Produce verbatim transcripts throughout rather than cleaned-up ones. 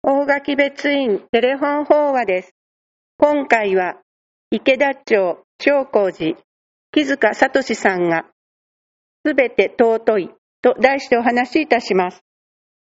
大垣別院テレフォン法話です。今回は池田町長光寺木塚聡さんがすべて尊いと題してお話しいたします。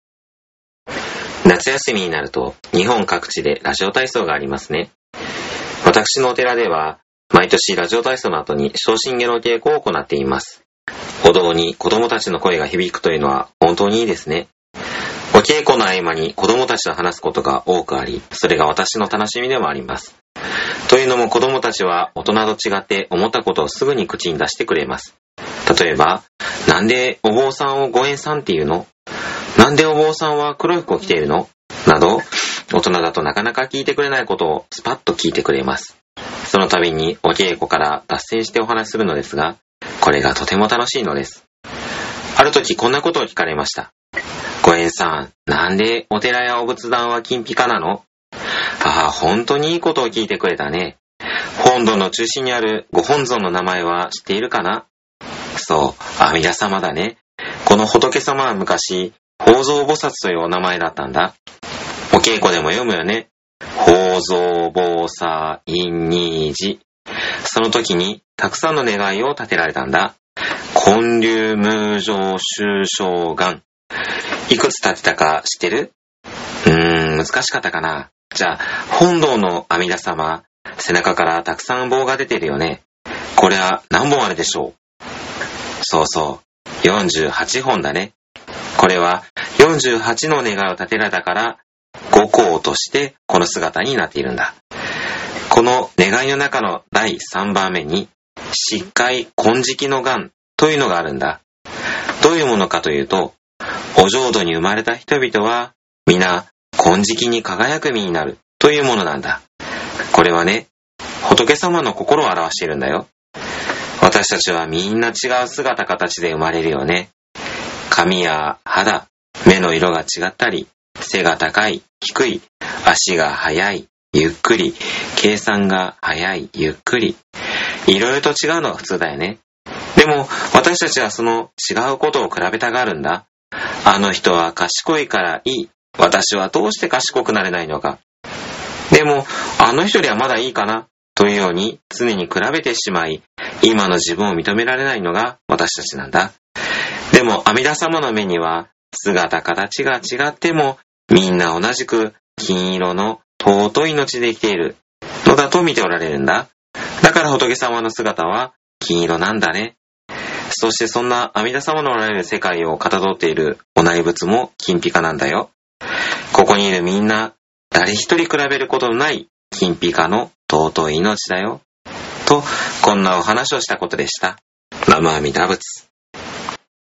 夏休みになると日本各地でラジオ体操がありますね。私のお寺では毎年ラジオ体操の後に昇進下の稽古を行っています。お堂に子供たちの声が響くというのは本当にいいですね。お稽古の合間に子供たちと話すことが多くあり、それが私の楽しみでもあります。というのも子供たちは大人と違って思ったことをすぐに口に出してくれます。例えば、なんでお坊さんをご縁さんっていうの？なんでお坊さんは黒い服を着ているの？など、大人だとなかなか聞いてくれないことをスパッと聞いてくれます。その度にお稽古から脱線してお話しするのですが、これがとても楽しいのです。ある時こんなことを聞かれました。ご縁さん、なんでお寺やお仏壇は金ピカなの？ああ、本当にいいことを聞いてくれたね。本堂の中心にあるご本尊の名前は知っているかな？そう、阿弥陀様だね。この仏様は昔、法蔵菩薩というお名前だったんだ。お稽古でも読むよね。法蔵菩薩因二寺。その時にたくさんの願いを立てられたんだ。建立無常修正願。いくつ立てたか知ってる？うーん、難しかったかな。じゃあ、本堂の阿弥陀様、背中からたくさん棒が出てるよね。これは何本あるでしょう？そうそう、よんじゅうはちほんだね。これはよんじゅうはちの願いを立てられたから、五行としてこの姿になっているんだ。この願いの中のだいさんばんめに、疾海金色の願というのがあるんだ。どういうものかというと、お浄土に生まれた人々は皆金色に輝く身になるというものなんだ。これはね、仏様の心を表しているんだよ。私たちはみんな違う姿形で生まれるよね。髪や肌、目の色が違ったり、背が高い、低い、足が速い、ゆっくり、計算が速い、ゆっくり。いろいろと違うのが普通だよね。でも私たちはその違うことを比べたがるんだ。あの人は賢いからいい。私はどうして賢くなれないのか。でもあの人よりはまだいいかな。というように常に比べてしまい、今の自分を認められないのが私たちなんだ。でも阿弥陀様の目には姿形が違ってもみんな同じく金色の尊い命で生きているのだと見ておられるんだ。だから仏様の姿は金色なんだね。そしてそんな阿弥陀様のおられる世界をかたどっているお内仏も金ピカなんだよ。ここにいるみんな誰一人比べることのない金ピカの尊い命だよ。と、こんなお話をしたことでした。南無阿弥陀仏。